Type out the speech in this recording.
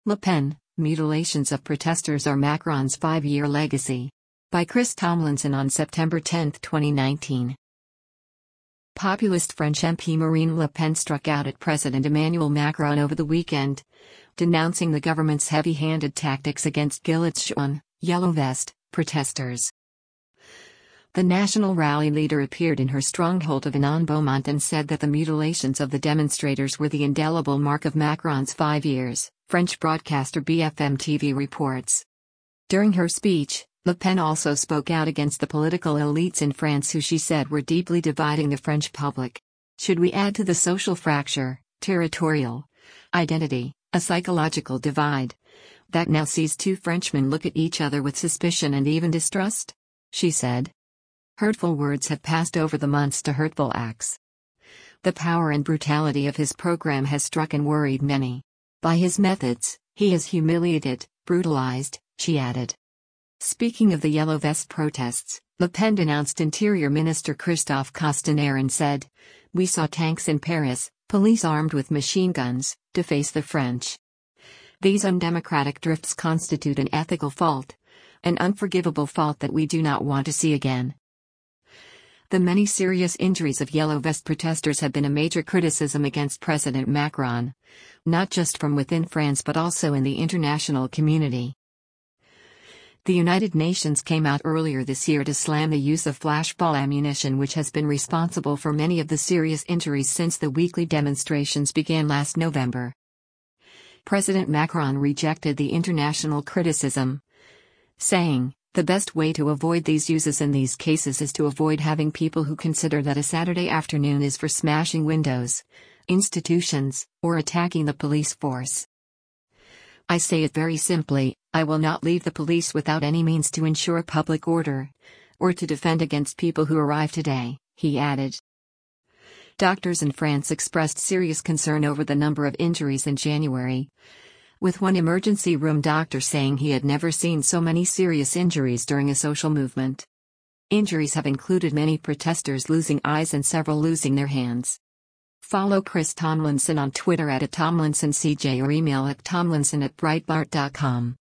Le Pen, Mutilations of Protesters Are Macron's Five-Year Legacy. By Chris Tomlinson on September 10, 2019. Populist French MP Marine Le Pen struck out at President Emmanuel Macron over the weekend, denouncing the government's heavy-handed tactics against Gilets jaunes, yellow vest, protesters. The national rally leader appeared in her stronghold of Anon-Beaumont and said that the mutilations of the demonstrators were the indelible mark of Macron's 5 years, French broadcaster BFM TV reports. During her speech, Le Pen also spoke out against the political elites in France who she said were deeply dividing the French public. Should we add to the social fracture, territorial identity, a psychological divide that now sees two Frenchmen look at each other with suspicion and even distrust? She said. Hurtful words have passed over the months to hurtful acts. The power and brutality of his program has struck and worried many. By his methods, he has humiliated, brutalized, she added. Speaking of the Yellow Vest protests, Le Pen denounced Interior Minister Christophe Castaner and said, "We saw tanks in Paris, police armed with machine guns, to face the French. These undemocratic drifts constitute an ethical fault, an unforgivable fault that we do not want to see again." The many serious injuries of Yellow Vest protesters have been a major criticism against President Macron, not just from within France but also in the international community. The United Nations came out earlier this year to slam the use of flashball ammunition, which has been responsible for many of the serious injuries since the weekly demonstrations began last November. President Macron rejected the international criticism, saying, "The best way to avoid these uses in these cases is to avoid having people who consider that a Saturday afternoon is for smashing windows, institutions, or attacking the police force. I say it very simply, I will not leave the police without any means to ensure public order, or to defend against people who arrive today," he added. Doctors in France expressed serious concern over the number of injuries in January, with one emergency room doctor saying he had never seen so many serious injuries during a social movement. Injuries have included many protesters losing eyes and several losing their hands. Follow Chris Tomlinson on Twitter @TomlinsonCJ or email at tomlinson@breitbart.com.